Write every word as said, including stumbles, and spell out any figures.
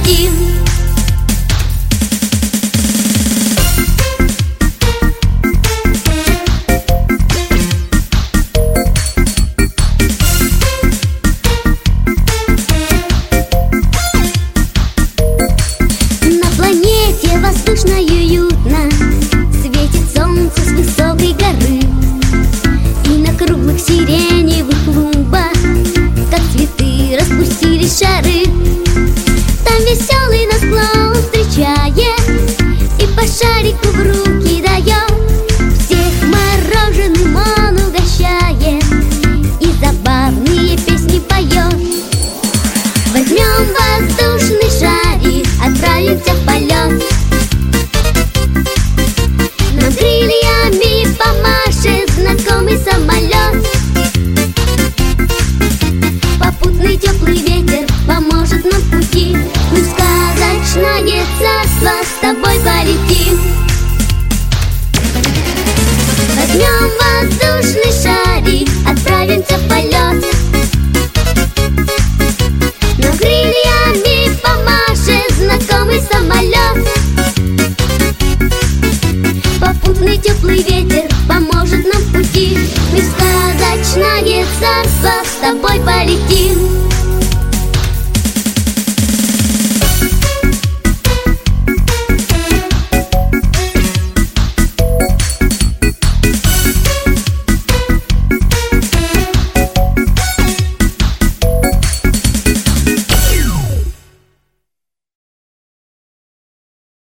полетим. На планете воздушно и уютно светит солнце с высокой горы, и на круглых сиреневых клумбах, как цветы, распустились шары. Там веселый нас клоун встречает и по шарику в руки дает. Всех мороженым он угощает и забавные песни поет. Возьмем воздушный шарик, отправимся в полет. Нам крыльями помашет знакомый самолет. Попутный теплый ветер поможет нам в пути. Мы в сказочное царство с тобой полетим. Возьмем воздушный шарик,